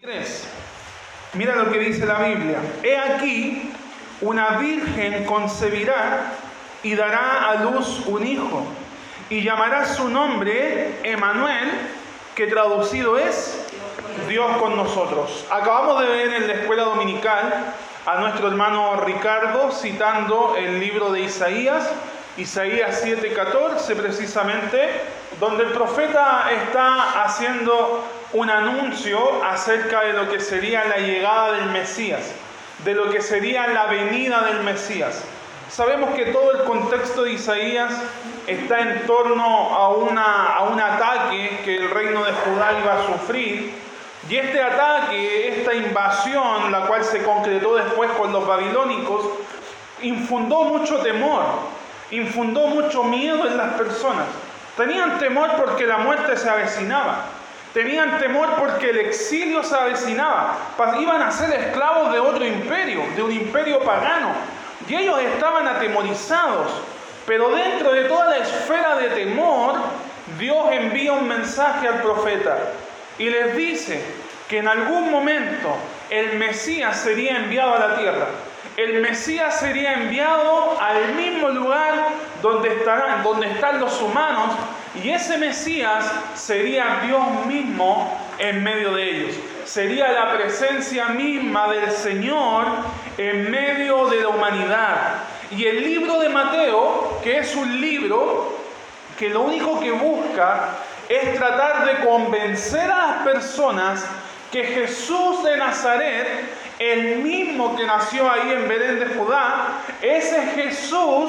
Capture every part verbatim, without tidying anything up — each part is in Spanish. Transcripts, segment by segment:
Mira lo que dice la Biblia. He aquí, una virgen concebirá y dará a luz un hijo, y llamará su nombre Emmanuel, que traducido es Dios con nosotros. Acabamos de ver en la escuela dominical a nuestro hermano Ricardo citando el libro de Isaías, Isaías siete catorce precisamente, donde el profeta está haciendo un anuncio acerca de lo que sería la llegada del Mesías, de lo que sería la venida del Mesías. Sabemos que todo el contexto de Isaías está en torno a, una, a un ataque que el reino de Judá iba a sufrir, y este ataque, esta invasión, la cual se concretó después con los babilónicos, infundó mucho temor, infundó mucho miedo en las personas. Tenían temor porque la muerte se avecinaba. Tenían temor porque el exilio se avecinaba. Iban a ser esclavos de otro imperio, de un imperio pagano. Y ellos estaban atemorizados. Pero dentro de toda la esfera de temor, Dios envía un mensaje al profeta. Y les dice que en algún momento el Mesías sería enviado a la tierra. El Mesías sería enviado al mismo lugar donde, estarán, donde están los humanos, y ese Mesías sería Dios mismo en medio de ellos. Sería la presencia misma del Señor en medio de la humanidad. Y el libro de Mateo, que es un libro que lo único que busca es tratar de convencer a las personas que Jesús de Nazaret, el mismo que nació ahí en Belén de Judá, ese Jesús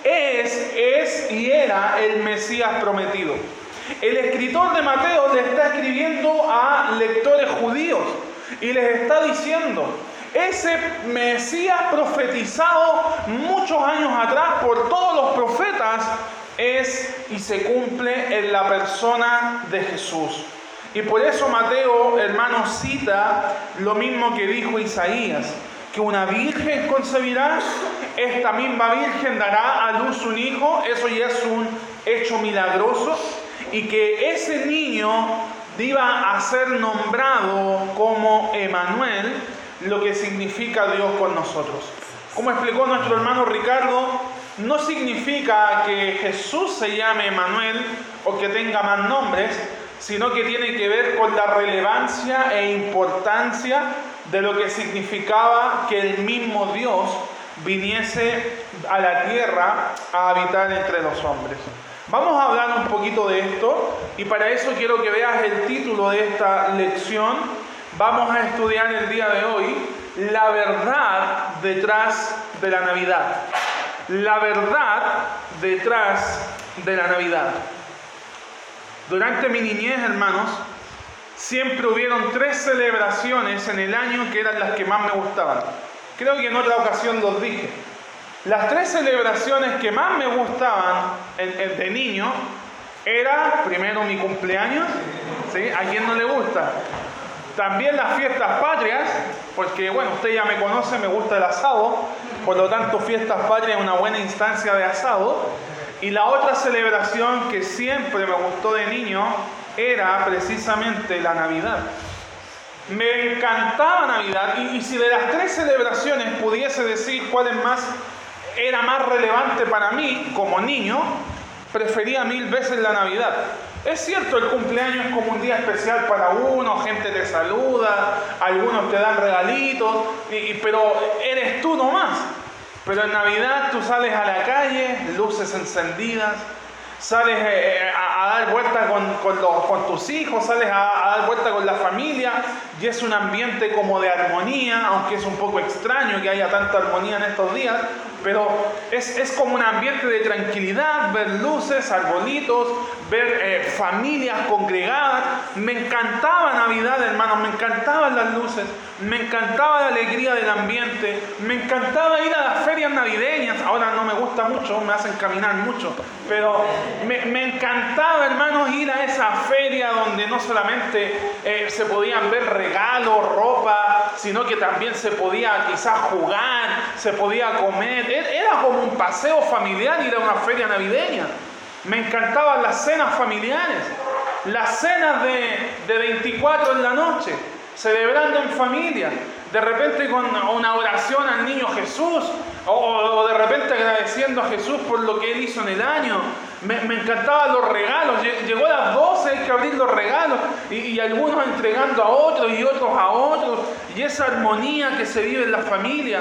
es, es y era el Mesías prometido. El escritor de Mateo le está escribiendo a lectores judíos y les está diciendo: ese Mesías profetizado muchos años atrás por todos los profetas es y se cumple en la persona de Jesús. Y por eso Mateo, hermano, cita lo mismo que dijo Isaías, que una virgen concebirá, esta misma virgen dará a luz un hijo, eso ya es un hecho milagroso, y que ese niño iba a ser nombrado como Emmanuel, lo que significa Dios con nosotros. Como explicó nuestro hermano Ricardo, no significa que Jesús se llame Emmanuel o que tenga más nombres, sino que tiene que ver con la relevancia e importancia de lo que significaba que el mismo Dios viniese a la tierra a habitar entre los hombres. Vamos a hablar un poquito de esto, y para eso quiero que veas el título de esta lección. Vamos a estudiar el día de hoy la verdad detrás de la Navidad. La verdad detrás de la Navidad. Durante mi niñez, hermanos, siempre hubieron tres celebraciones en el año que eran las que más me gustaban. Creo que en otra ocasión los dije. Las tres celebraciones que más me gustaban de niño era, primero, mi cumpleaños, ¿sí? ¿A quién no le gusta? También las fiestas patrias, porque, bueno, usted ya me conoce, me gusta el asado, por lo tanto, fiestas patrias es una buena instancia de asado. Y la otra celebración que siempre me gustó de niño era precisamente la Navidad. Me encantaba Navidad, y, y si de las tres celebraciones pudiese decir cuál es más, era más relevante para mí como niño, prefería mil veces la Navidad. Es cierto, el cumpleaños es como un día especial para uno, gente te saluda, algunos te dan regalitos, y, y, pero eres tú nomás. Pero en Navidad tú sales a la calle, luces encendidas, sales eh, a, a dar vueltas con, con, los, con tus hijos, sales a, a dar vueltas con la familia, y es un ambiente como de armonía, aunque es un poco extraño que haya tanta armonía en estos días, pero es, es como un ambiente de tranquilidad, ver luces, arbolitos, ver eh, familias congregadas. Me encantaba Navidad, hermanos, me encantaban las luces, me encantaba la alegría del ambiente, me encantaba ir a las ferias navideñas. Ahora no me gusta mucho, me hacen caminar mucho, pero me, me encantaba, hermanos, ir a esa feria donde no solamente eh, se podían ver regalos, ropa, sino que también se podía quizás jugar, se podía comer. Era como un paseo familiar ir a una feria navideña. Me encantaban las cenas familiares, las cenas de, de veinticuatro en la noche. celebrando en familia, de repente con una oración al niño Jesús, o, o de repente agradeciendo a Jesús por lo que Él hizo en el año. Me, me encantaban los regalos, llegó a las doce, hay que abrir los regalos, y, y algunos entregando a otros y otros a otros, y esa armonía que se vive en la familia.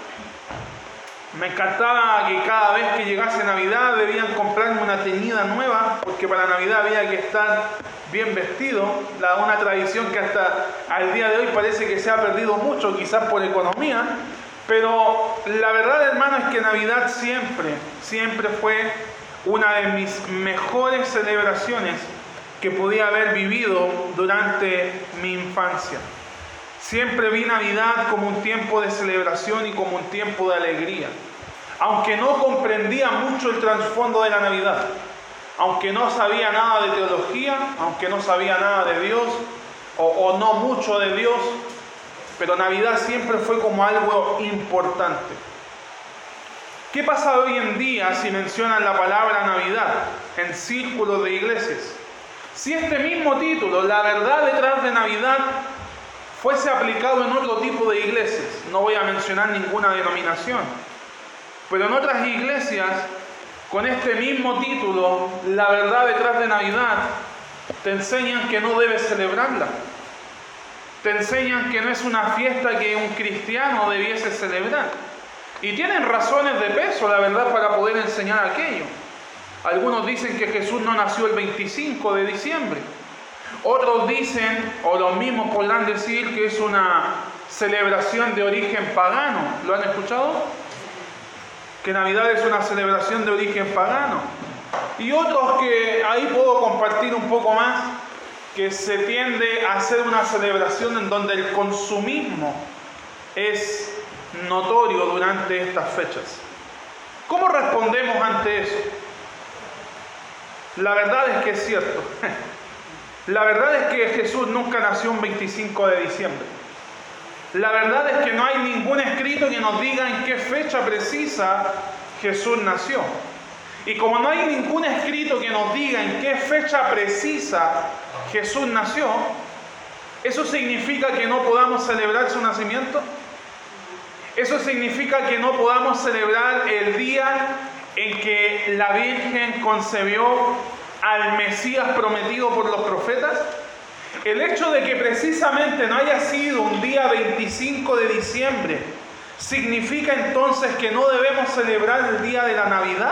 Me encantaba que cada vez que llegase Navidad debían comprarme una teñida nueva, porque para Navidad había que estar bien vestido, la, una tradición que hasta al día de hoy parece que se ha perdido mucho, quizás por economía, pero la verdad, hermano, es que Navidad siempre, siempre fue una de mis mejores celebraciones que podía haber vivido durante mi infancia. Siempre vi Navidad como un tiempo de celebración y como un tiempo de alegría. Aunque no comprendía mucho el trasfondo de la Navidad, aunque no sabía nada de teología, aunque no sabía nada de Dios, o, o no mucho de Dios, pero Navidad siempre fue como algo importante. ¿Qué pasa hoy en día si mencionan la palabra Navidad en círculos de iglesias? Si este mismo título, la verdad detrás de Navidad, fuese aplicado en otro tipo de iglesias, no voy a mencionar ninguna denominación, pero en otras iglesias, con este mismo título, la verdad detrás de Navidad, te enseñan que no debes celebrarla. Te enseñan que no es una fiesta que un cristiano debiese celebrar. Y tienen razones de peso, la verdad, para poder enseñar aquello. Algunos dicen que Jesús no nació el veinticinco de diciembre. Otros dicen, o los mismos podrán decir, que es una celebración de origen pagano. ¿Lo han escuchado? Que Navidad es una celebración de origen pagano. Y otros que ahí puedo compartir un poco más, que se tiende a hacer una celebración en donde el consumismo es notorio durante estas fechas. ¿Cómo respondemos ante eso? La verdad es que es cierto. La verdad es que Jesús nunca nació un veinticinco de diciembre. La verdad es que no hay ningún escrito que nos diga en qué fecha precisa Jesús nació. Y como no hay ningún escrito que nos diga en qué fecha precisa Jesús nació, ¿eso significa que no podamos celebrar su nacimiento? ¿Eso significa que no podamos celebrar el día en que la Virgen concebió al Mesías prometido por los profetas? El hecho de que precisamente no haya sido un día veinticinco de diciembre, ¿significa entonces que no debemos celebrar el día de la Navidad?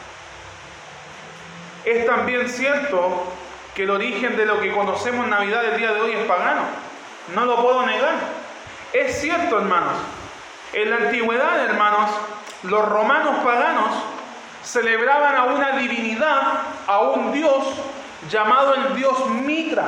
Es también cierto que el origen de lo que conocemos en Navidad el día de hoy es pagano. No lo puedo negar. Es cierto, hermanos. En la antigüedad, hermanos, los romanos paganos celebraban a una divinidad, a un dios llamado el dios Mitra.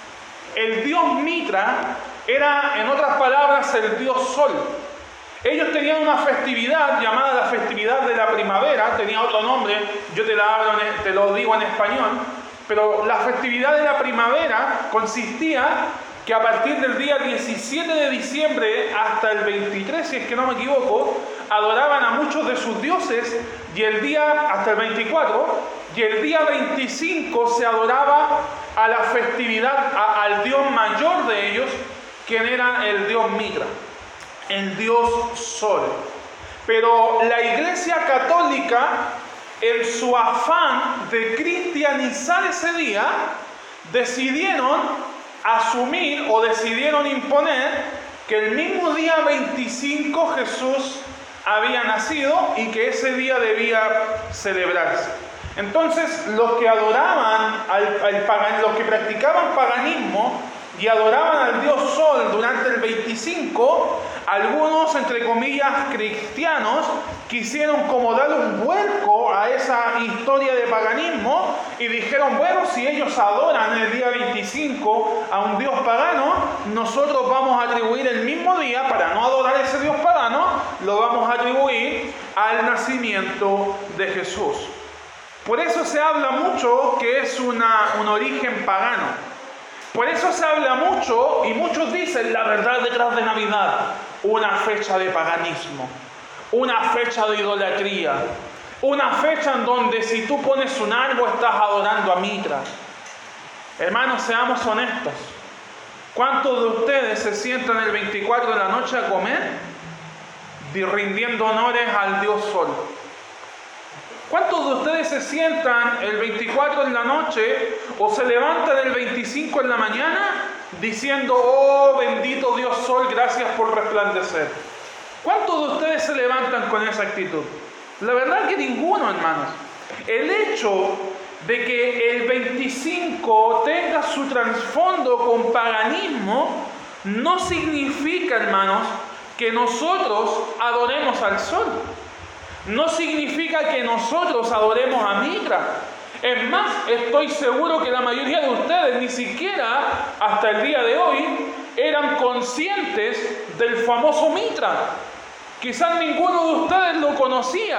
El dios Mitra era, en otras palabras, el dios Sol. Ellos tenían una festividad llamada la festividad de la primavera, tenía otro nombre, yo te, la hablo en, te lo digo en español, pero la festividad de la primavera consistía que a partir del día diecisiete de diciembre hasta el veintitrés, si es que no me equivoco, adoraban a muchos de sus dioses, y el día, hasta el veinticuatro, y el día veinticinco se adoraba a la festividad, a, al dios mayor de ellos, quien era el dios Mitra, el dios Sol. Pero la Iglesia Católica, en su afán de cristianizar ese día, decidieron asumir o decidieron imponer que el mismo día veinticinco Jesús había nacido y que ese día debía celebrarse. Entonces, los que adoraban, al, al pagan, los que practicaban paganismo y adoraban al dios Sol durante el veinticinco, algunos, entre comillas, cristianos, quisieron como dar un vuelco a esa historia de paganismo y dijeron, bueno, si ellos adoran el día veinticinco a un dios pagano, nosotros vamos a atribuir el mismo día, para no adorar ese dios pagano, lo vamos a atribuir al nacimiento de Jesús. Por eso se habla mucho que es una, un origen pagano. Por eso se habla mucho, y muchos dicen, la verdad detrás de Navidad, una fecha de paganismo, una fecha de idolatría, una fecha en donde si tú pones un árbol estás adorando a Mitra. Hermanos, seamos honestos. ¿Cuántos de ustedes se sientan el veinticuatro de la noche a comer y rindiendo honores al Dios Sol? ¿Cuántos de ustedes se sientan el veinticuatro en la noche o se levantan el veinticinco en la mañana diciendo, oh bendito Dios Sol, gracias por resplandecer? ¿Cuántos de ustedes se levantan con esa actitud? La verdad que ninguno, hermanos. El hecho de que el veinticinco tenga su trasfondo con paganismo no significa, hermanos, que nosotros adoremos al sol. No significa que nosotros adoremos a Mitra. Es más, estoy seguro que la mayoría de ustedes ni siquiera hasta el día de hoy eran conscientes del famoso Mitra. Quizás ninguno de ustedes lo conocía.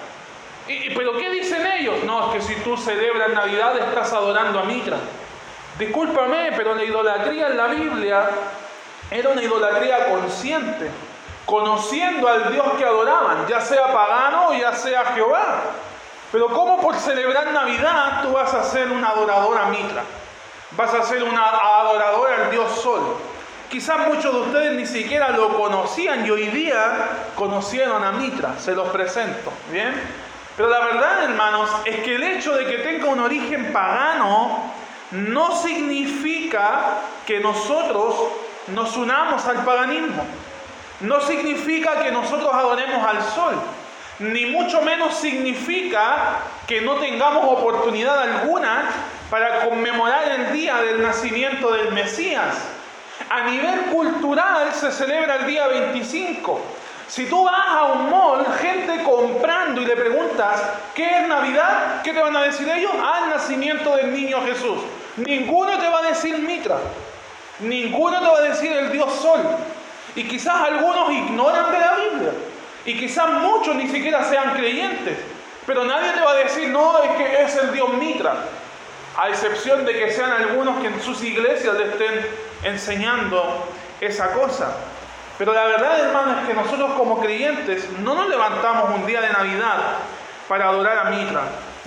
¿Y, pero qué dicen ellos? No, es que si tú celebras Navidad estás adorando a Mitra. Discúlpame, pero la idolatría en la Biblia era una idolatría consciente, conociendo al Dios que adoraban, ya sea pagano o ya sea Jehová. Pero ¿cómo por celebrar Navidad tú vas a ser un adorador a Mitra? Vas a ser un adorador al Dios Sol. Quizás muchos de ustedes ni siquiera lo conocían y hoy día conocieron a Mitra. Se los presento, ¿bien? Pero la verdad, hermanos, es que el hecho de que tenga un origen pagano no significa que nosotros nos unamos al paganismo. No significa que nosotros adoremos al sol. Ni mucho menos significa que no tengamos oportunidad alguna para conmemorar el día del nacimiento del Mesías. A nivel cultural se celebra el día veinticinco. Si tú vas a un mall, gente comprando y le preguntas, ¿qué es Navidad? ¿Qué te van a decir ellos? Ah, el nacimiento del niño Jesús. Ninguno te va a decir Mitra. Ninguno te va a decir el Dios Sol. Y quizás algunos ignoran de la Biblia. Y quizás muchos ni siquiera sean creyentes. Pero nadie te va a decir, no, es que es el Dios Mitra. A excepción de que sean algunos que en sus iglesias le estén enseñando esa cosa. Pero la verdad, hermano, es que nosotros como creyentes no nos levantamos un día de Navidad para adorar a Mitra.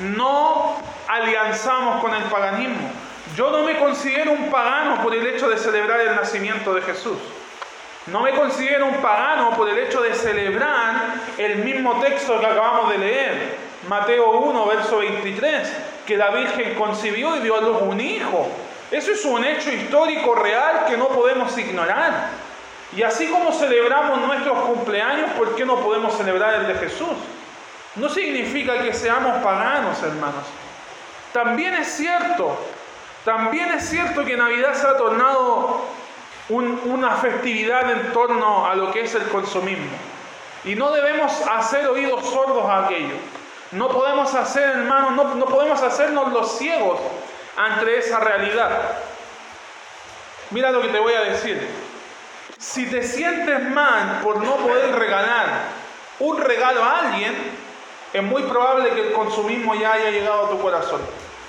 No alianzamos con el paganismo. Yo no me considero un pagano por el hecho de celebrar el nacimiento de Jesús. No me considero un pagano por el hecho de celebrar el mismo texto que acabamos de leer. Mateo uno, verso veintitrés, que la Virgen concibió y dio a luz un hijo. Eso es un hecho histórico real que no podemos ignorar. Y así como celebramos nuestros cumpleaños, ¿por qué no podemos celebrar el de Jesús? No significa que seamos paganos, hermanos. También es cierto, también es cierto que Navidad se ha tornado un, una festividad en torno a lo que es el consumismo. Y no debemos hacer oídos sordos a aquello. No podemos hacer, hermanos, no, no podemos hacernos los ciegos ante esa realidad. Mira lo que te voy a decir. Si te sientes mal por no poder regalar un regalo a alguien, es muy probable que el consumismo ya haya llegado a tu corazón.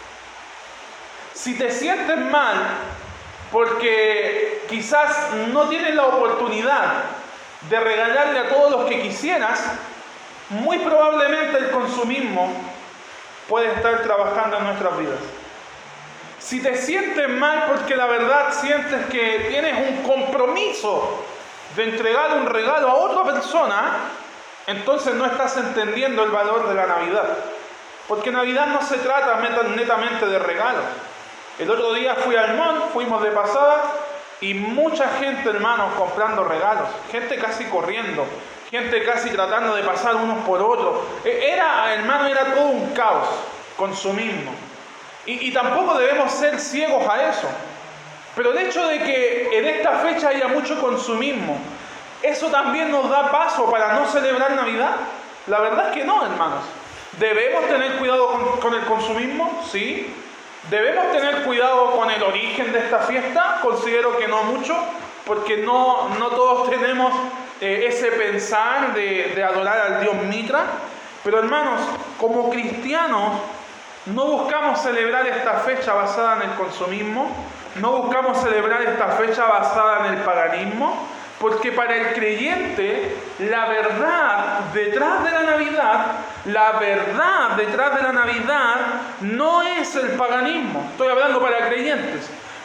Si te sientes mal porque quizás no tienes la oportunidad de regalarle a todos los que quisieras, muy probablemente el consumismo puede estar trabajando en nuestras vidas. Si te sientes mal porque la verdad sientes que tienes un compromiso de entregar un regalo a otra persona, entonces no estás entendiendo el valor de la Navidad. Porque Navidad no se trata netamente de regalos. El otro día fui al mall, fuimos de pasada y mucha gente, hermanos, comprando regalos. Gente casi corriendo, gente casi tratando de pasar unos por otros. Era, hermano, era todo un caos, consumismo. Y, y tampoco debemos ser ciegos a eso. Pero el hecho de que en esta fecha haya mucho consumismo, ¿eso también nos da paso para no celebrar Navidad? La verdad es que no, hermanos. ¿Debemos tener cuidado con, con el consumismo? Sí. ¿Debemos tener cuidado con el origen de esta fiesta? Considero que no mucho, porque no, no todos tenemos eh, ese pensar de, de adorar al Dios Mitra. Pero hermanos, como cristianos, no buscamos celebrar esta fecha basada en el consumismo, no buscamos celebrar esta fecha basada en el paganismo, porque para el creyente la verdad detrás de la Navidad, la verdad detrás de la Navidad no es el paganismo. Estoy hablando para creyentes.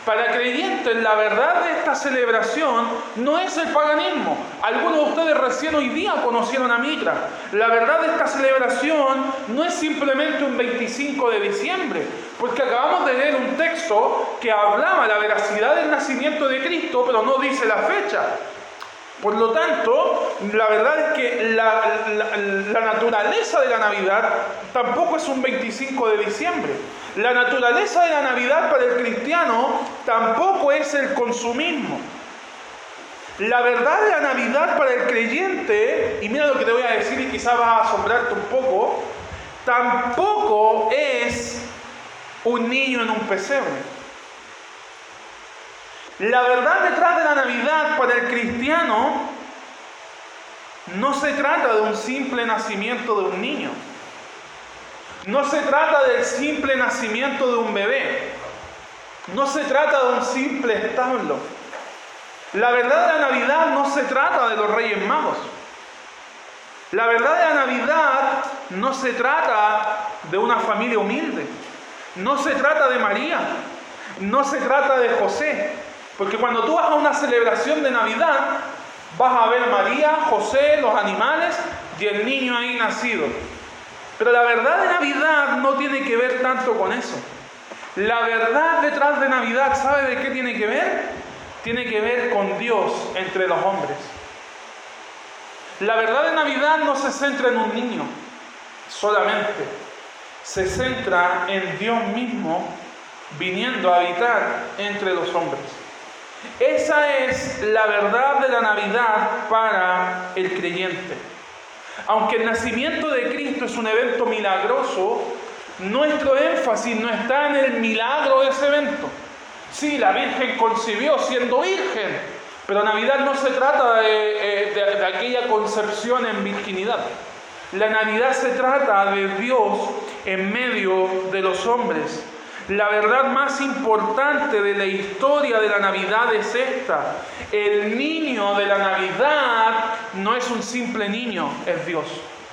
Para creyentes, la verdad de esta celebración no es el paganismo. Algunos de ustedes recién hoy día conocieron a Mitra. La verdad de esta celebración no es simplemente un veinticinco de diciembre, porque acabamos de leer un texto que hablaba la veracidad del nacimiento de Cristo, pero no dice la fecha. Por lo tanto, la verdad es que la, la, la naturaleza de la Navidad tampoco es un veinticinco de diciembre. La naturaleza de la Navidad para el cristiano tampoco es el consumismo. La verdad de la Navidad para el creyente, y mira lo que te voy a decir y quizás vas a asombrarte un poco, tampoco es un niño en un pesebre. La verdad detrás de la Navidad para el cristiano no se trata de un simple nacimiento de un niño. No se trata del simple nacimiento de un bebé. No se trata de un simple establo. La verdad de la Navidad no se trata de los Reyes Magos. La verdad de la Navidad no se trata de una familia humilde. No se trata de María. No se trata de José. Porque cuando tú vas a una celebración de Navidad, vas a ver María, José, los animales y el niño ahí nacido. Pero la verdad de Navidad no tiene que ver tanto con eso. La verdad detrás de Navidad, ¿sabe de qué tiene que ver? Tiene que ver con Dios entre los hombres. La verdad de Navidad no se centra en un niño solamente. Se centra en Dios mismo viniendo a habitar entre los hombres. Esa es la verdad de la Navidad para el creyente. Aunque el nacimiento de Cristo es un evento milagroso, nuestro énfasis no está en el milagro de ese evento. Sí, la Virgen concibió siendo virgen, pero Navidad no se trata de, de, de aquella concepción en virginidad. La Navidad se trata de Dios en medio de los hombres. La verdad más importante de la historia de la Navidad es esta. El niño de la Navidad no es un simple niño, es Dios.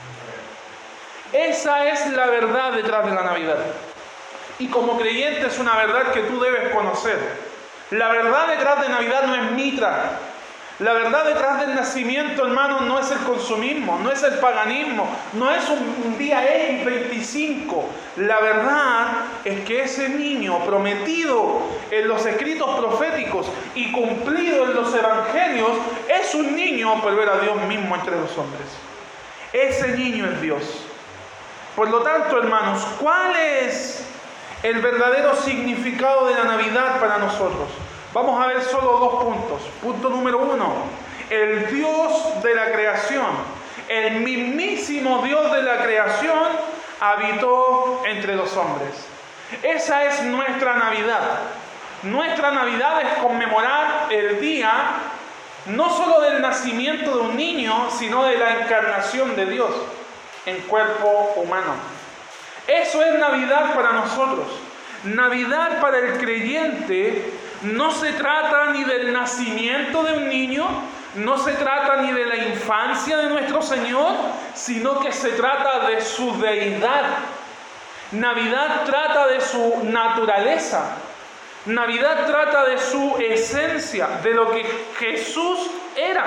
Esa es la verdad detrás de la Navidad. Y como creyente es una verdad que tú debes conocer. La verdad detrás de Navidad no es Mitra. La verdad detrás del nacimiento, hermano, no es el consumismo, no es el paganismo, no es un día X veinticinco. La verdad es que ese niño prometido en los escritos proféticos y cumplido en los evangelios es un niño, pero era Dios mismo entre los hombres. Ese niño es Dios. Por lo tanto, hermanos, ¿cuál es el verdadero significado de la Navidad para nosotros? Vamos a ver solo dos puntos. Punto número uno, el Dios de la creación, el mismísimo Dios de la creación, habitó entre los hombres. Esa es nuestra Navidad. Nuestra Navidad es conmemorar el día no solo del nacimiento de un niño, sino de la encarnación de Dios en cuerpo humano. Eso es Navidad para nosotros. Navidad para el creyente no se trata ni del nacimiento de un niño, no se trata ni de la infancia de nuestro Señor, sino que se trata de su deidad. Navidad trata de su naturaleza. Navidad trata de su esencia, de lo que Jesús era.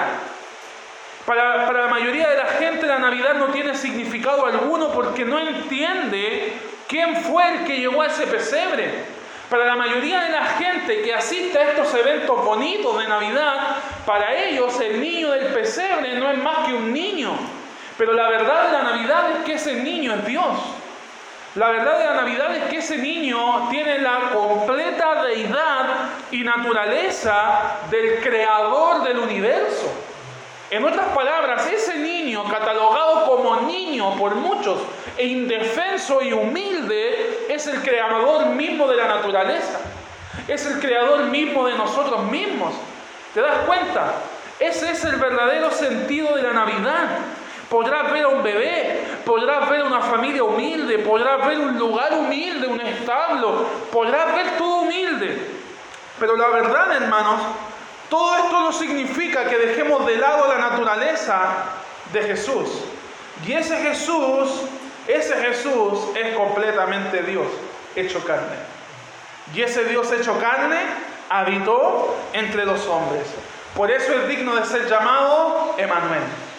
Para, para la mayoría de la gente la Navidad no tiene significado alguno porque no entiende quién fue el que llegó a ese pesebre. Para la mayoría de la gente que asiste a estos eventos bonitos de Navidad, para ellos el niño del pesebre no es más que un niño. Pero la verdad de la Navidad es que ese niño es Dios. La verdad de la Navidad es que ese niño tiene la completa deidad y naturaleza del creador del universo. En otras palabras, ese niño, catalogado como niño por muchos, e indefenso y humilde, es el creador mismo de la naturaleza. Es el creador mismo de nosotros mismos. ¿Te das cuenta? Ese es el verdadero sentido de la Navidad. Podrás ver a un bebé, podrás ver a una familia humilde, podrás ver un lugar humilde, un establo, podrás ver todo humilde. Pero la verdad, hermanos, todo esto no significa que dejemos de lado la naturaleza de Jesús. Y ese Jesús, ese Jesús es completamente Dios, hecho carne. Y ese Dios hecho carne habitó entre los hombres. Por eso es digno de ser llamado Emmanuel,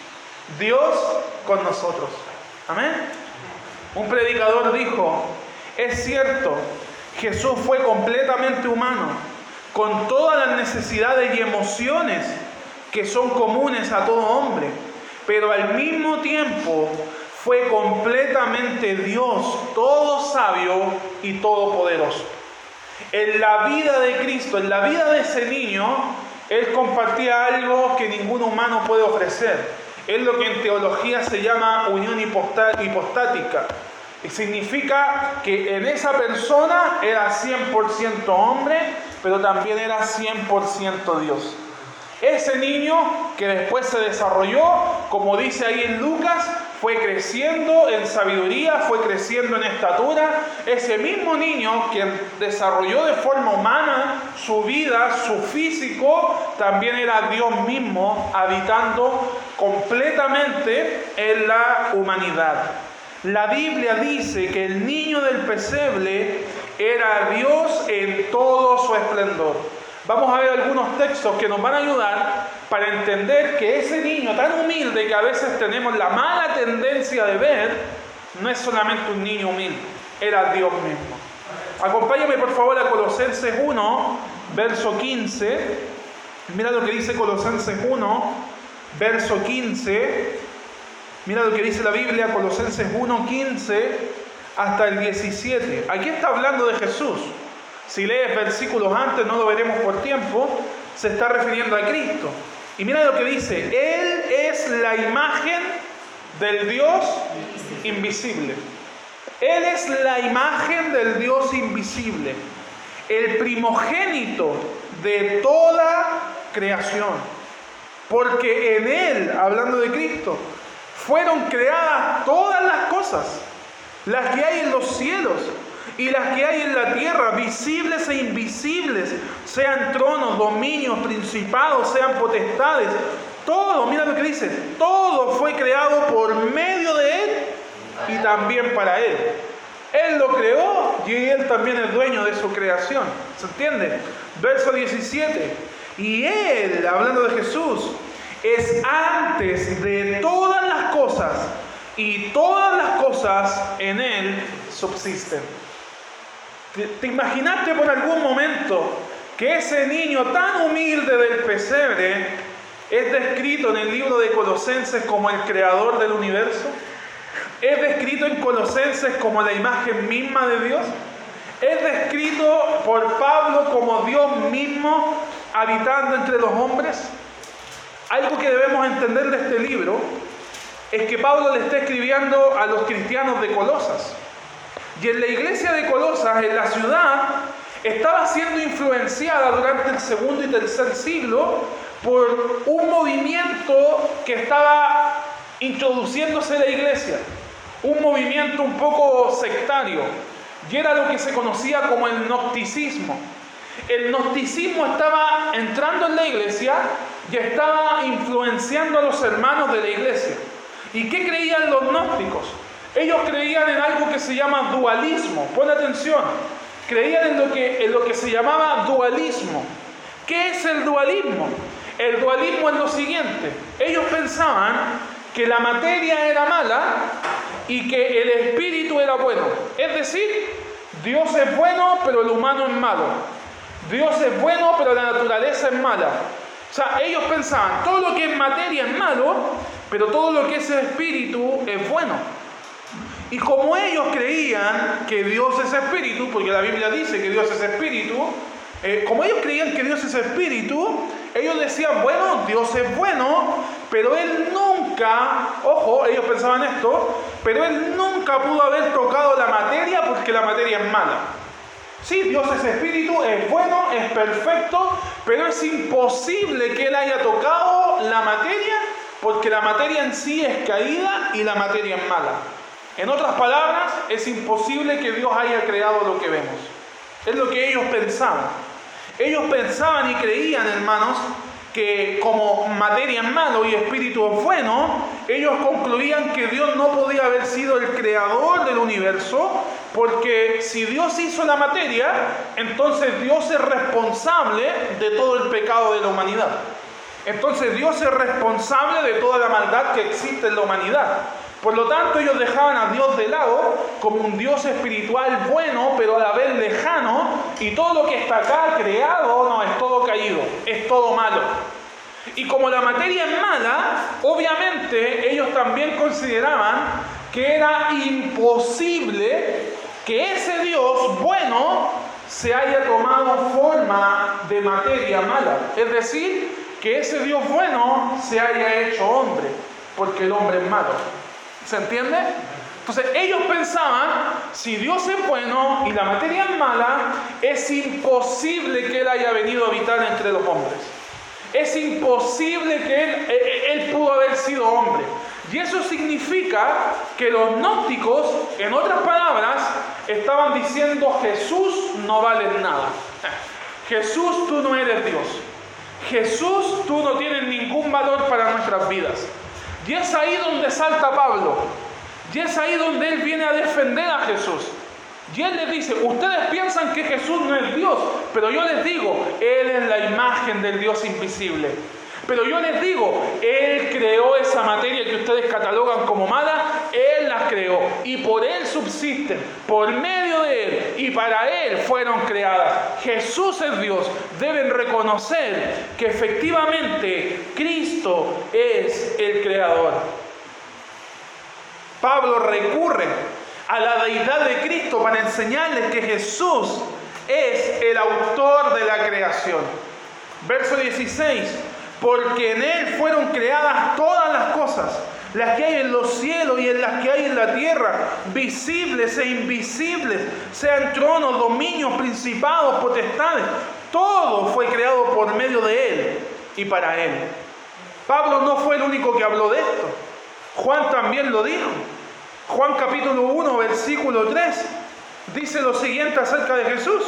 Dios con nosotros. Amén. Un predicador dijo: es cierto, Jesús fue completamente humano, con todas las necesidades y emociones que son comunes a todo hombre, pero al mismo tiempo fue completamente Dios, todo sabio y todopoderoso. En la vida de Cristo, en la vida de ese niño, Él compartía algo que ningún humano puede ofrecer. Es lo que en teología se llama unión hipostática. Y significa que en esa persona era cien por ciento hombre, pero también era cien por ciento Dios. Ese niño que después se desarrolló, como dice ahí en Lucas, fue creciendo en sabiduría, fue creciendo en estatura. Ese mismo niño que desarrolló de forma humana su vida, su físico, también era Dios mismo habitando completamente en la humanidad. La Biblia dice que el niño del pesebre era Dios en todo su esplendor. Vamos a ver algunos textos que nos van a ayudar para entender que ese niño tan humilde que a veces tenemos la mala tendencia de ver, no es solamente un niño humilde, era Dios mismo. Acompáñame por favor a Colosenses uno, verso quince. Mira lo que dice Colosenses uno, verso quince. Mira lo que dice la Biblia, Colosenses uno, quince hasta el diecisiete. Aquí está hablando de Jesús. Si lees versículos antes, no lo veremos por tiempo, se está refiriendo a Cristo. Y mira lo que dice: Él es la imagen del Dios invisible. Él es la imagen del Dios invisible, el primogénito de toda creación. Porque en Él, hablando de Cristo, fueron creadas todas las cosas, las que hay en los cielos y las que hay en la tierra, visibles e invisibles, sean tronos, dominios, principados, sean potestades. Todo, mira lo que dice, todo fue creado por medio de Él y también para Él. Él lo creó y Él también es dueño de su creación. ¿Se entiende? Verso diecisiete. Y Él, hablando de Jesús, es antes de todas las cosas, y todas las cosas en Él subsisten. ¿Te imaginaste por algún momento que ese niño tan humilde del pesebre es descrito en el libro de Colosenses como el creador del universo? ¿Es descrito en Colosenses como la imagen misma de Dios? ¿Es descrito por Pablo como Dios mismo habitando entre los hombres? Algo que debemos entender de este libro es que Pablo le está escribiendo a los cristianos de Colosas. Y en la iglesia de Colosas, en la ciudad, estaba siendo influenciada durante el segundo y tercer siglo por un movimiento que estaba introduciéndose en la iglesia. Un movimiento un poco sectario. Y era lo que se conocía como el gnosticismo. El gnosticismo estaba entrando en la iglesia y estaba influenciando a los hermanos de la iglesia. ¿Y qué creían los gnósticos? Ellos creían en algo que se llama dualismo. Pon atención. Creían en lo que, en lo que se llamaba dualismo. ¿Qué es el dualismo? El dualismo es lo siguiente. Ellos pensaban que la materia era mala y que el espíritu era bueno. Es decir, Dios es bueno, pero el humano es malo. Dios es bueno, pero la naturaleza es mala. O sea, ellos pensaban, todo lo que es materia es malo, pero todo lo que es espíritu es bueno. Y como ellos creían que Dios es espíritu, porque la Biblia dice que Dios es espíritu, eh, como ellos creían que Dios es espíritu, ellos decían, bueno, Dios es bueno, pero Él nunca, ojo, ellos pensaban esto, pero Él nunca pudo haber tocado la materia porque la materia es mala. Sí, Dios es espíritu, es bueno, es perfecto, pero es imposible que Él haya tocado la materia porque la materia en sí es caída y la materia es mala. En otras palabras, es imposible que Dios haya creado lo que vemos. Es lo que ellos pensaban. Ellos pensaban y creían, hermanos, que como materia es malo y espíritu es bueno, ellos concluían que Dios no podía haber sido el creador del universo, porque si Dios hizo la materia, entonces Dios es responsable de todo el pecado de la humanidad. Entonces Dios es responsable de toda la maldad que existe en la humanidad. Por lo tanto, ellos dejaban a Dios de lado como un Dios espiritual bueno, pero a la vez lejano, y todo lo que está acá creado no es todo caído, es todo malo. Y como la materia es mala, obviamente ellos también consideraban que era imposible que ese Dios bueno se haya tomado forma de materia mala. Es decir, que ese Dios bueno se haya hecho hombre, porque el hombre es malo. ¿Se entiende? Entonces ellos pensaban, si Dios es bueno y la materia es mala, es imposible que Él haya venido a habitar entre los hombres. Es imposible que Él, él, él pudo haber sido hombre. Y eso significa que los gnósticos, en otras palabras, estaban diciendo: Jesús no vale nada. Jesús, tú no eres Dios. Jesús, tú no tienes ningún valor para nuestras vidas. Y es ahí donde salta Pablo. Y es ahí donde él viene a defender a Jesús. Y él les dice: ustedes piensan que Jesús no es Dios, pero yo les digo, Él es la imagen del Dios invisible. Pero yo les digo, Él creó esa materia que ustedes catalogan como mala, Él las creó. Y por Él subsisten, por medio de Él, y para Él fueron creadas. Jesús es Dios. Deben reconocer que efectivamente Cristo es el creador. Pablo recurre a la deidad de Cristo para enseñarles que Jesús es el autor de la creación. Verso dieciséis. Porque en Él fueron creadas todas las cosas, las que hay en los cielos y en las que hay en la tierra, visibles e invisibles, sean tronos, dominios, principados, potestades. Todo fue creado por medio de Él y para Él. Pablo no fue el único que habló de esto. Juan también lo dijo. Juan capítulo uno, versículo tres, dice lo siguiente acerca de Jesús.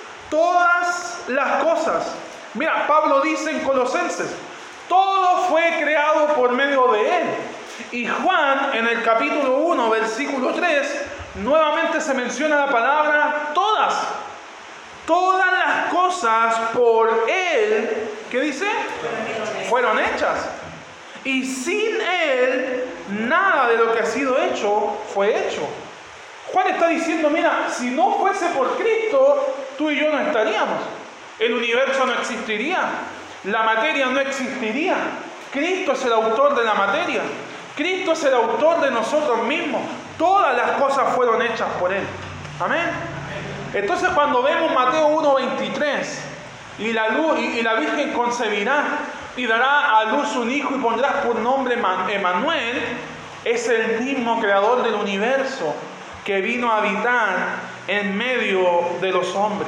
Todas las cosas. Mira, Pablo dice en Colosenses, todo fue creado por medio de Él. Y Juan, en el capítulo uno, versículo tres, nuevamente se menciona la palabra todas. Todas las cosas por Él, ¿qué dice? Fueron hechas. Y sin Él, nada de lo que ha sido hecho fue hecho. Juan está diciendo, mira, si no fuese por Cristo, tú y yo no estaríamos. El universo no existiría, la materia no existiría. Cristo es el autor de la materia, Cristo es el autor de nosotros mismos. Todas las cosas fueron hechas por Él. Amén. Entonces cuando vemos Mateo uno veintitrés, y la, luz, y, y la Virgen concebirá y dará a luz un hijo y pondrás por nombre Emmanuel, es el mismo creador del universo que vino a habitar en medio de los hombres.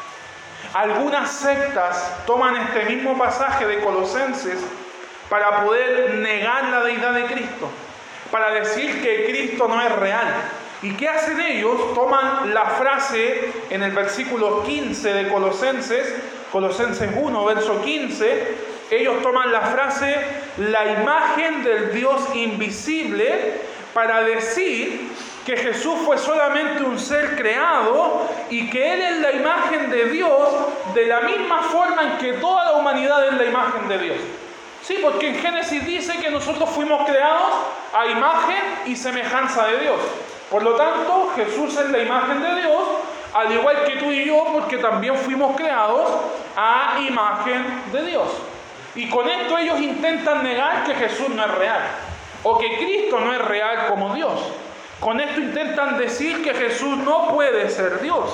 Algunas sectas toman este mismo pasaje de Colosenses para poder negar la deidad de Cristo, para decir que Cristo no es real. ¿Y qué hacen ellos? Toman la frase en el versículo quince de Colosenses, Colosenses uno, verso quince, ellos toman la frase, la imagen del Dios invisible, para decir que Jesús fue solamente un ser creado y que Él es la imagen de Dios de la misma forma en que toda la humanidad es la imagen de Dios. Sí, porque en Génesis dice que nosotros fuimos creados a imagen y semejanza de Dios. Por lo tanto, Jesús es la imagen de Dios, al igual que tú y yo, porque también fuimos creados a imagen de Dios. Y con esto ellos intentan negar que Jesús no es real, o que Cristo no es real como Dios. Con esto intentan decir que Jesús no puede ser Dios.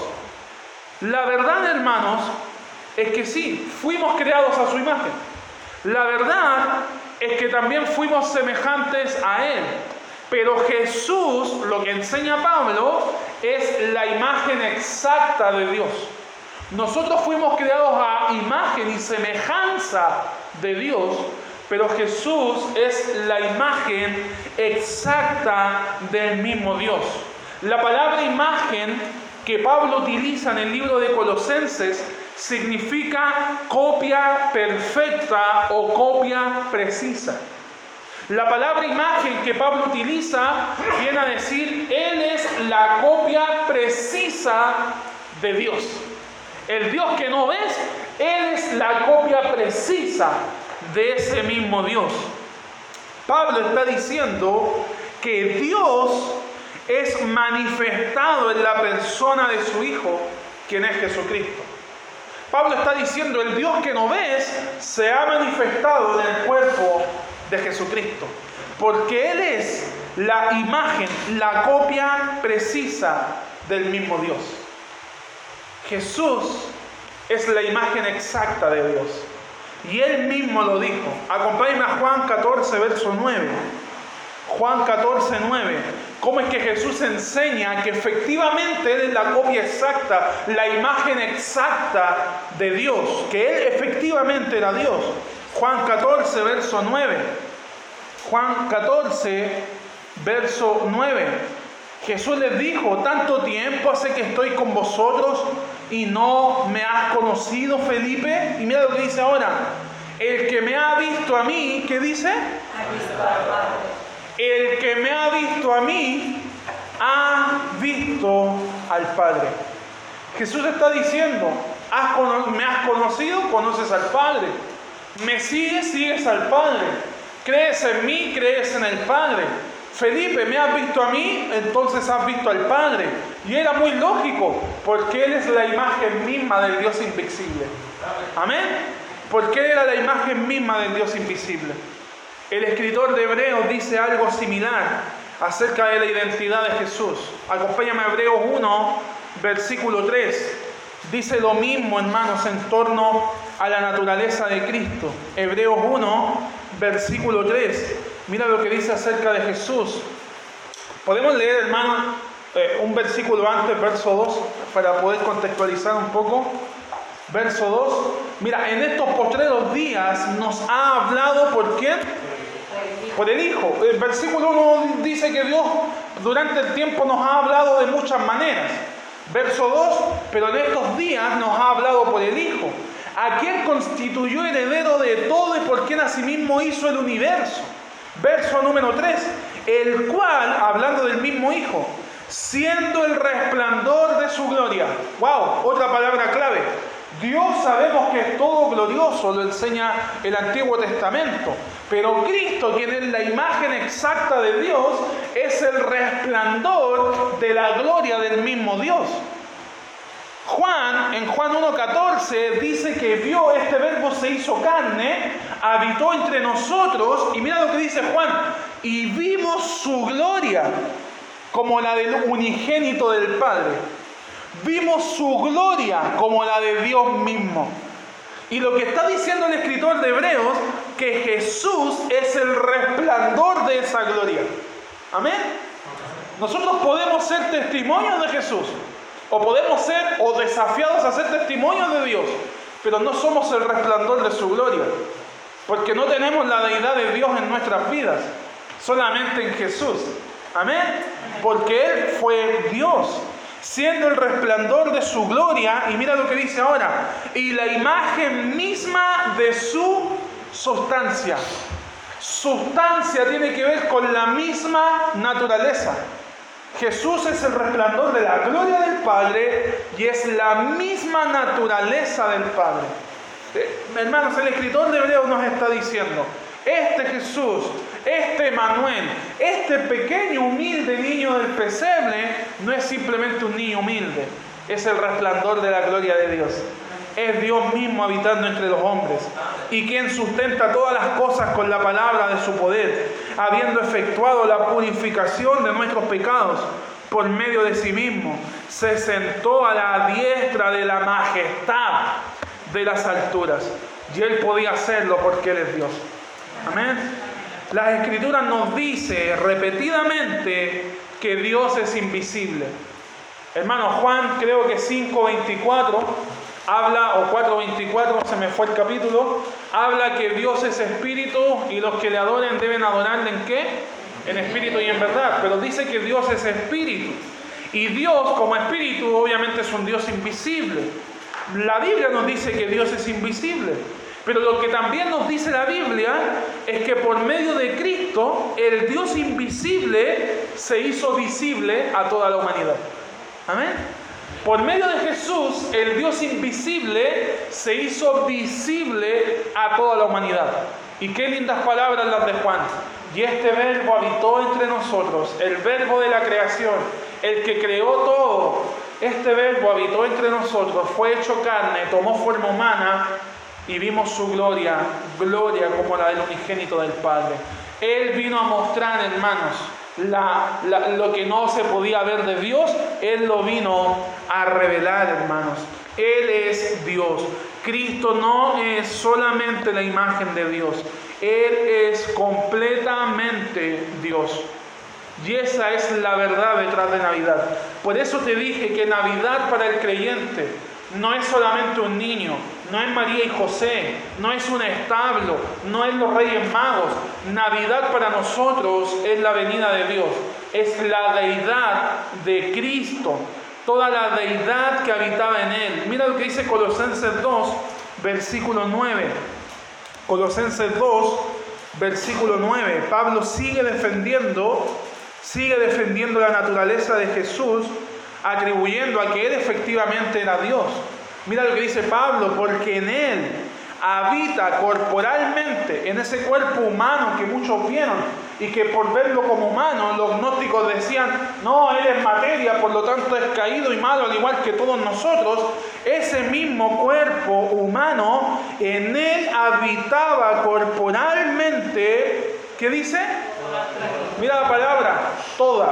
La verdad, hermanos, es que sí, fuimos creados a su imagen. La verdad es que también fuimos semejantes a Él. Pero Jesús, lo que enseña Pablo, es la imagen exacta de Dios. Nosotros fuimos creados a imagen y semejanza de Dios, pero Jesús es la imagen exacta del mismo Dios. La palabra imagen que Pablo utiliza en el libro de Colosenses significa copia perfecta o copia precisa. La palabra imagen que Pablo utiliza viene a decir, Él es la copia precisa de Dios. El Dios que no ves, Él es la copia precisa de ese mismo Dios. Pablo está diciendo que Dios es manifestado en la persona de su Hijo, quien es Jesucristo. Pablo está diciendo, el Dios que no ves se ha manifestado en el cuerpo de Jesucristo, porque Él es la imagen, la copia precisa del mismo Dios. Jesús es la imagen exacta de Dios, y Él mismo lo dijo. Acompáñenme a Juan catorce, verso nueve. Juan catorce, nueve. ¿Cómo es que Jesús enseña que efectivamente Él es la copia exacta, la imagen exacta de Dios? Que Él efectivamente era Dios. Juan catorce, verso nueve. Juan catorce, verso nueve. Jesús les dijo, tanto tiempo hace que estoy con vosotros y no me has conocido, Felipe. Y mira lo que dice ahora. El que me ha visto a mí, ¿qué dice? Ha visto al Padre. El que me ha visto a mí, ha visto al Padre. Jesús está diciendo, ¿has cono- me has conocido? Conoces al Padre. Me sigues, sigues al Padre. Crees en mí, crees en el Padre. Felipe, ¿me has visto a mí? Entonces has visto al Padre. Y era muy lógico, porque Él es la imagen misma del Dios invisible. Amén. Porque Él era la imagen misma del Dios invisible. El escritor de Hebreos dice algo similar acerca de la identidad de Jesús. Acompáñame a Hebreos uno, versículo tres. Dice lo mismo, hermanos, en torno a la naturaleza de Cristo. Hebreos uno, versículo tres. Mira lo que dice acerca de Jesús. Podemos leer, hermanos, eh, un versículo antes, verso dos, para poder contextualizar un poco. Verso dos. Mira, en estos postreros días nos ha hablado, ¿por quién? Por el Hijo. El versículo uno dice que Dios durante el tiempo nos ha hablado de muchas maneras. Verso dos, pero en estos días nos ha hablado por el Hijo, a quien constituyó heredero de todo y por quien asimismo hizo el universo. Verso número tres, el cual, hablando del mismo Hijo, siendo el resplandor de su gloria. ¡Wow! Otra palabra clave. Dios sabemos que es todo glorioso, lo enseña el Antiguo Testamento. Pero Cristo, quien es la imagen exacta de Dios, es el resplandor de la gloria del mismo Dios. Juan, en Juan uno catorce, dice que vio este verbo se hizo carne, habitó entre nosotros, y mira lo que dice Juan, y vimos su gloria como la del unigénito del Padre. Vimos su gloria como la de Dios mismo. Y lo que está diciendo el escritor de Hebreos, que Jesús es el resplandor de esa gloria. Amén. Nosotros podemos ser testimonios de Jesús, o podemos ser o desafiados a ser testimonios de Dios, pero no somos el resplandor de su gloria, porque no tenemos la deidad de Dios en nuestras vidas, solamente en Jesús. Amén. Porque Él fue Dios, siendo el resplandor de su gloria, y mira lo que dice ahora, y la imagen misma de su sustancia. Sustancia tiene que ver con la misma naturaleza. Jesús es el resplandor de la gloria del Padre y es la misma naturaleza del Padre. Eh, hermanos, el escritor de Hebreos nos está diciendo, este Jesús, este Manuel, este pequeño humilde niño del pesebre, no es simplemente un niño humilde, es el resplandor de la gloria de Dios. Es Dios mismo habitando entre los hombres, y quien sustenta todas las cosas con la palabra de su poder, habiendo efectuado la purificación de nuestros pecados por medio de sí mismo, se sentó a la diestra de la majestad de las alturas. Y Él podía hacerlo porque Él es Dios. Amén. Las Escrituras nos dice repetidamente que Dios es invisible. Hermano, Juan creo que cinco veinticuatro habla, o cuatro veinticuatro, se me fue el capítulo, habla que Dios es espíritu y los que le adoren deben adorarle ¿en qué? En espíritu y en verdad. Pero dice que Dios es espíritu. Y Dios como espíritu obviamente es un Dios invisible. La Biblia nos dice que Dios es invisible. Pero lo que también nos dice la Biblia es que por medio de Cristo, el Dios invisible se hizo visible a toda la humanidad. Amén. Por medio de Jesús, el Dios invisible se hizo visible a toda la humanidad. Y qué lindas palabras las de Juan. Y este verbo habitó entre nosotros, el verbo de la creación, el que creó todo. Este verbo habitó entre nosotros, fue hecho carne, tomó forma humana y vimos su gloria, gloria como la del unigénito del Padre. Él vino a mostrar, hermanos, la, la, lo que no se podía ver de Dios. Él lo vino a revelar, hermanos. Él es Dios. Cristo no es solamente la imagen de Dios. Él es completamente Dios. Y esa es la verdad detrás de Navidad. Por eso te dije que Navidad para el creyente no es solamente un niño, no es María y José, no es un establo, no es los Reyes Magos. Navidad para nosotros es la venida de Dios, es la deidad de Cristo, toda la deidad que habitaba en Él. Mira lo que dice Colosenses dos, versículo nueve. Colosenses dos, versículo nueve. Pablo sigue defendiendo, sigue defendiendo la naturaleza de Jesús, atribuyendo a que Él efectivamente era Dios. Mira lo que dice Pablo, porque en Él habita corporalmente, en ese cuerpo humano que muchos vieron, y que por verlo como humano, los gnósticos decían, no, Él es materia, por lo tanto es caído y malo, al igual que todos nosotros. Ese mismo cuerpo humano, en Él habitaba corporalmente, ¿qué dice? Mira la palabra, toda.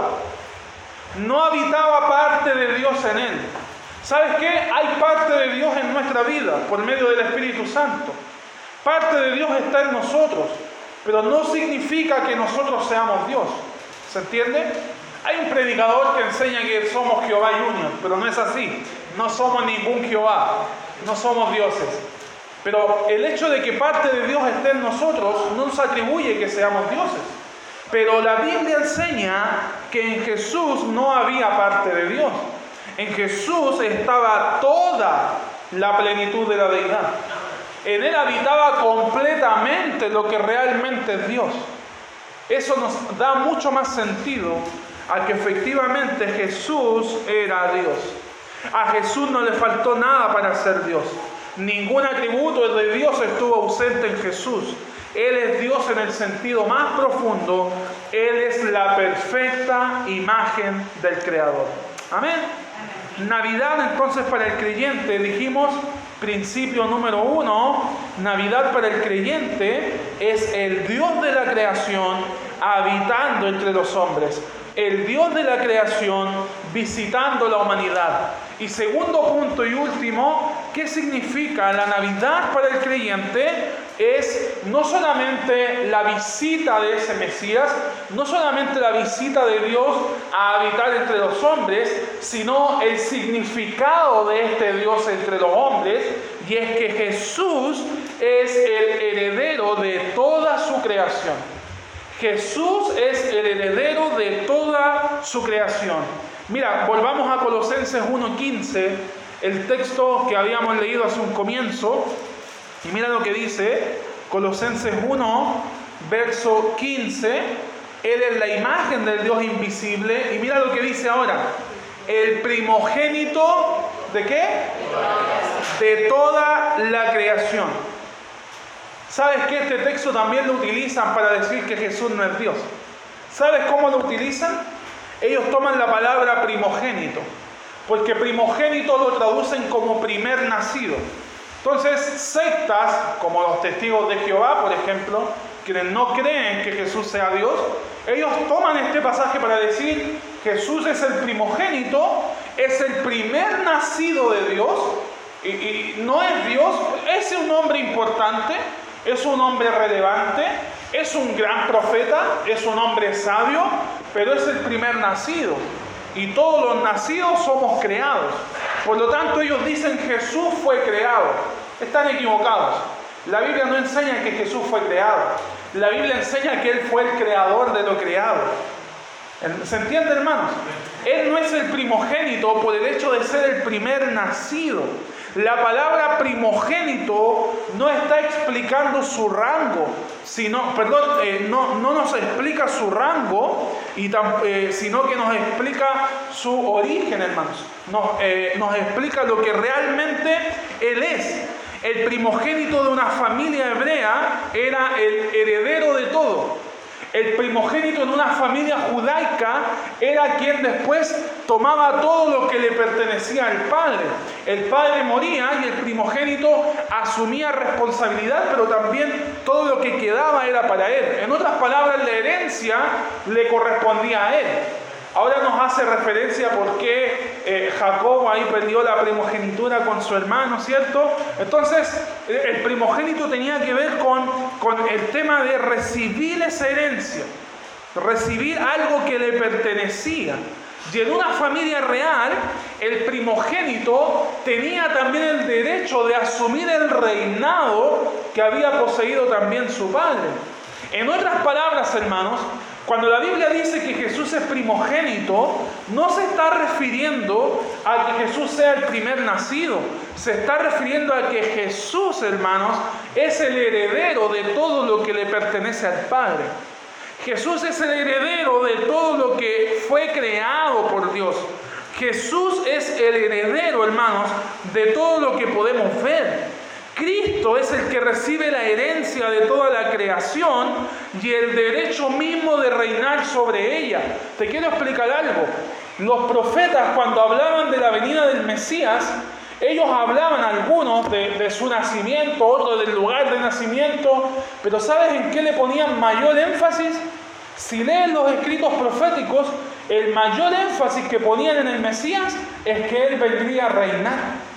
No habitaba parte de Dios en Él. ¿Sabes qué? Hay parte de Dios en nuestra vida por medio del Espíritu Santo. Parte de Dios está en nosotros, pero no significa que nosotros seamos Dios. ¿Se entiende? Hay un predicador que enseña que somos Jehová Junior, pero no es así. No somos ningún Jehová, no somos dioses. Pero el hecho de que parte de Dios esté en nosotros no nos atribuye que seamos dioses. Pero la Biblia enseña que en Jesús no había parte de Dios. En Jesús estaba toda la plenitud de la deidad. En Él habitaba completamente lo que realmente es Dios. Eso nos da mucho más sentido a que efectivamente Jesús era Dios. A Jesús no le faltó nada para ser Dios. Ningún atributo de Dios estuvo ausente en Jesús. Él es Dios en el sentido más profundo. Él es la perfecta imagen del Creador. Amén. Navidad entonces para el creyente, dijimos, principio número uno, Navidad para el creyente es el Dios de la creación habitando entre los hombres. El Dios de la creación visitando la humanidad. Y segundo punto y último, ¿qué significa la Navidad para el creyente? Es no solamente la visita de ese Mesías, no solamente la visita de Dios a habitar entre los hombres, sino el significado de este Dios entre los hombres, y es que Jesús es el heredero de toda su creación. Jesús es el heredero de toda su creación. Mira, volvamos a Colosenses uno quince, el texto que habíamos leído hace un comienzo. Y mira lo que dice Colosenses uno, verso quince. Él es la imagen del Dios invisible. Y mira lo que dice ahora. El primogénito, ¿de qué? De toda la creación. ¿Sabes que este texto también lo utilizan para decir que Jesús no es Dios? ¿Sabes cómo lo utilizan? Ellos toman la palabra primogénito, porque primogénito lo traducen como primer nacido. Entonces, sectas, como los testigos de Jehová, por ejemplo, quienes no creen que Jesús sea Dios, ellos toman este pasaje para decir, Jesús es el primogénito, es el primer nacido de Dios, y, y no es Dios, es un hombre importante, es un hombre relevante, es un gran profeta, es un hombre sabio, pero es el primer nacido. Y todos los nacidos somos creados. Por lo tanto, ellos dicen Jesús fue creado. Están equivocados. La Biblia no enseña que Jesús fue creado. La Biblia enseña que Él fue el creador de lo creado. ¿Se entiende, hermanos? Él no es el primogénito por el hecho de ser el primer nacido. La palabra primogénito no está explicando su rango, sino, perdón, eh, no, no nos explica su rango, y tam, eh, sino que nos explica su origen, hermanos. Nos, eh, nos explica lo que realmente Él es. El primogénito de una familia hebrea era el heredero de todo. El primogénito en una familia judaica era quien después tomaba todo lo que le pertenecía al padre. El padre moría y el primogénito asumía responsabilidad, pero también todo lo que quedaba era para él. En otras palabras, la herencia le correspondía a él. Ahora nos hace referencia a por qué eh, Jacob ahí perdió la primogenitura con su hermano, ¿cierto? Entonces, el primogénito tenía que ver con, con el tema de recibir esa herencia, recibir algo que le pertenecía. Y en una familia real, el primogénito tenía también el derecho de asumir el reinado que había poseído también su padre. En otras palabras, hermanos, cuando la Biblia dice que Jesús es primogénito, no se está refiriendo a que Jesús sea el primer nacido. Se está refiriendo a que Jesús, hermanos, es el heredero de todo lo que le pertenece al Padre. Jesús es el heredero de todo lo que fue creado por Dios. Jesús es el heredero, hermanos, de todo lo que podemos ver. Cristo es el que recibe la herencia de toda la creación y el derecho mismo de reinar sobre ella. Te quiero explicar algo. Los profetas, cuando hablaban de la venida del Mesías, ellos hablaban algunos de, de su nacimiento, otros del lugar de nacimiento, pero ¿sabes en qué le ponían mayor énfasis? Si leen los escritos proféticos, el mayor énfasis que ponían en el Mesías es que Él vendría a reinar.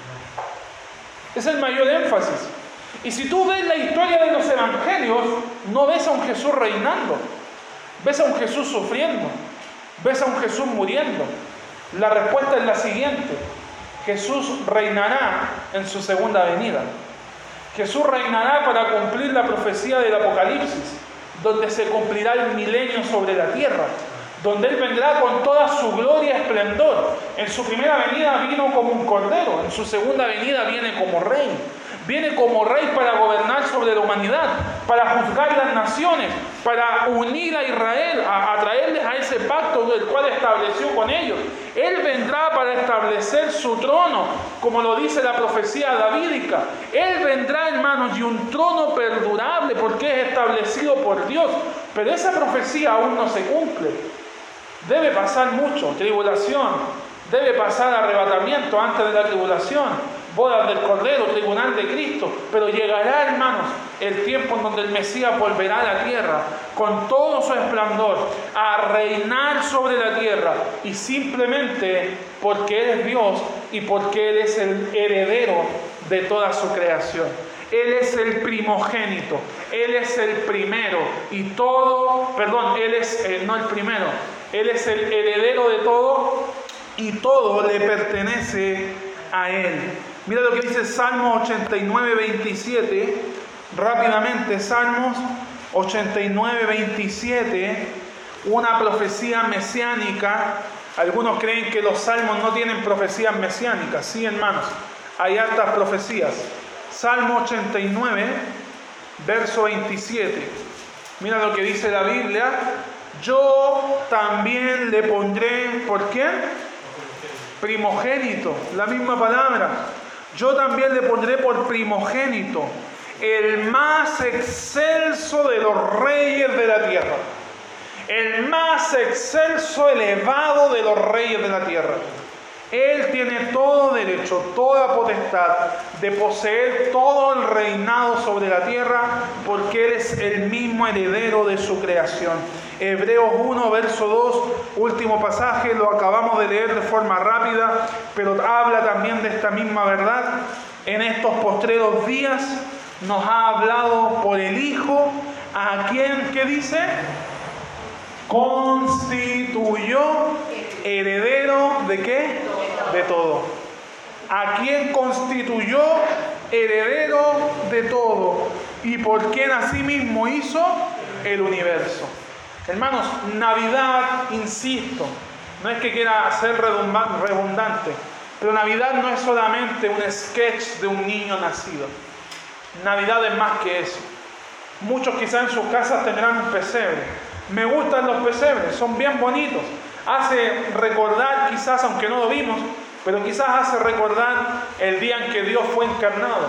Es el mayor énfasis. Y si tú ves la historia de los evangelios, no ves a un Jesús reinando. Ves a un Jesús sufriendo. Ves a un Jesús muriendo. La respuesta es la siguiente. Jesús reinará en su segunda venida. Jesús reinará para cumplir la profecía del Apocalipsis, donde se cumplirá el milenio sobre la tierra, donde Él vendrá con toda su gloria y esplendor. En su primera venida vino como un cordero, en su segunda venida viene como rey. Viene como rey para gobernar sobre la humanidad, para juzgar las naciones, para unir a Israel, a, a traerles a ese pacto del cual estableció con ellos. Él vendrá para establecer su trono, como lo dice la profecía davídica. Él vendrá, hermanos, y un trono perdurable, porque es establecido por Dios. Pero esa profecía aún no se cumple. Debe pasar mucho, tribulación, debe pasar arrebatamiento antes de la tribulación, bodas del Cordero, tribunal de Cristo, pero llegará, hermanos, el tiempo en donde el Mesías volverá a la tierra con todo su esplendor a reinar sobre la tierra, y simplemente porque Él es Dios y porque Él es el heredero de toda su creación. Él es el primogénito, Él es el primero, y todo, perdón, Él es, eh, no el primero, Él es el heredero de todo, y todo le pertenece a Él. Mira lo que dice Salmo ochenta y nueve, veintisiete, rápidamente, Salmos ochenta y nueve, veintisiete, una profecía mesiánica. Algunos creen que los salmos no tienen profecías mesiánicas. Sí, hermanos, hay hartas profecías. Salmo ochenta y nueve, verso veintisiete. Mira lo que dice la Biblia. Yo también le pondré, ¿por qué? Primogénito, la misma palabra. Yo también le pondré por primogénito, el más excelso de los reyes de la tierra. El más excelso, elevado de los reyes de la tierra. Él tiene todo derecho, toda potestad de poseer todo el reinado sobre la tierra, porque Él es el mismo heredero de su creación. Hebreos uno, verso dos, último pasaje, lo acabamos de leer de forma rápida, pero habla también de esta misma verdad. En estos postreros días nos ha hablado por el Hijo, a quien, ¿qué dice? Constituyó heredero ¿de qué? De todo. A quien constituyó heredero de todo, y por quien asimismo hizo el universo. Hermanos, Navidad, insisto, no es que quiera ser redundante, Pero Navidad no es solamente un sketch de un niño nacido. Navidad es más que eso. Muchos quizás en sus casas tendrán un pesebre. Me gustan los pesebres, son bien bonitos. Hace recordar quizás, aunque no lo vimos, pero quizás hace recordar el día en que Dios fue encarnado.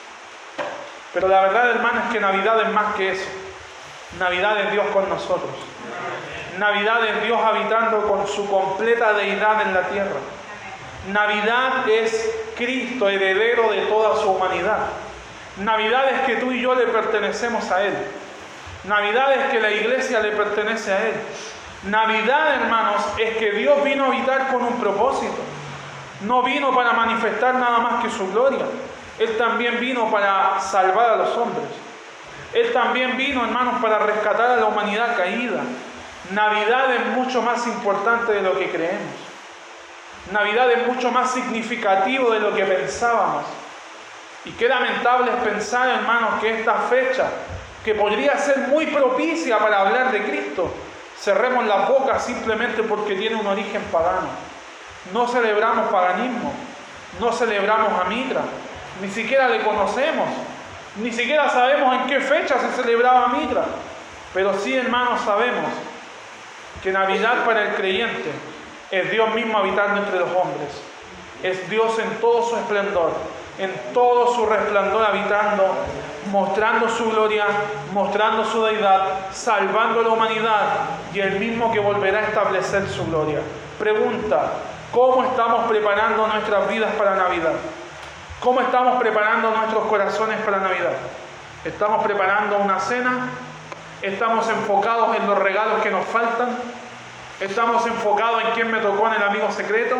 Pero la verdad, hermano, es que Navidad es más que eso. Navidad es Dios con nosotros. Navidad es Dios habitando con su completa deidad en la tierra. Navidad es Cristo, heredero de toda su humanidad. Navidad es que tú y yo le pertenecemos a Él. Navidad es que la iglesia le pertenece a Él. Navidad, hermanos, es que Dios vino a habitar con un propósito. No vino para manifestar nada más que su gloria. Él también vino para salvar a los hombres. Él también vino, hermanos, para rescatar a la humanidad caída. Navidad es mucho más importante de lo que creemos. Navidad es mucho más significativo de lo que pensábamos. Y qué lamentable es pensar, hermanos, que esta fecha, que podría ser muy propicia para hablar de Cristo, cerremos las bocas simplemente porque tiene un origen pagano. No celebramos paganismo, no celebramos a Mitra, ni siquiera le conocemos, ni siquiera sabemos en qué fecha se celebraba Mitra. Pero sí, hermanos, sabemos que Navidad para el creyente es Dios mismo habitando entre los hombres. Es Dios en todo su esplendor, en todo su resplandor habitando, mostrando su gloria, mostrando su deidad, salvando a la humanidad, y el mismo que volverá a establecer su gloria. Pregunta: ¿cómo estamos preparando nuestras vidas para Navidad? ¿Cómo estamos preparando nuestros corazones para Navidad? ¿Estamos preparando una cena? ¿Estamos enfocados en los regalos que nos faltan? ¿Estamos enfocados en quién me tocó en el amigo secreto?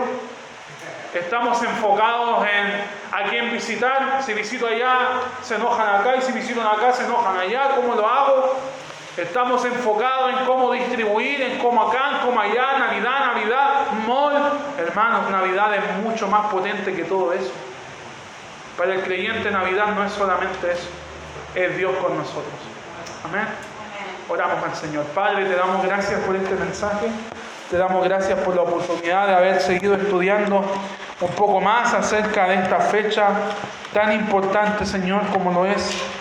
¿Estamos enfocados en a quién visitar? Si visito allá, se enojan acá, y si visito acá, se enojan allá. ¿Cómo lo hago? ¿Estamos enfocados en cómo distribuir, en cómo acá, en cómo allá, Navidad, Navidad, mall? Hermanos, Navidad es mucho más potente que todo eso. Para el creyente, Navidad no es solamente eso, es Dios con nosotros. Amén. Oramos al Señor. Padre, te damos gracias por este mensaje. Te damos gracias por la oportunidad de haber seguido estudiando un poco más acerca de esta fecha tan importante, Señor, como lo es